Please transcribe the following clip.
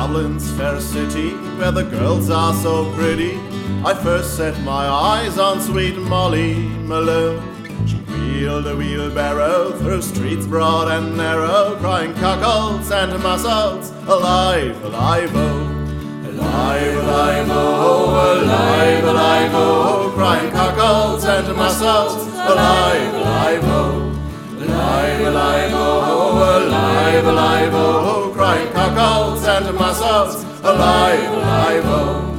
Dublin's fair city, where the girls are so pretty, I first set my eyes on sweet Molly Malone. She wheeled a wheelbarrow through streets broad and narrow, crying cockles and mussels, alive, alive, oh. Alive, alive, oh, alive, alive, oh, crying cockles and mussels, alive, alive, oh. Alive, alive, oh, alive, alive, oh, crying cockles and mussels, alive, alive, oh.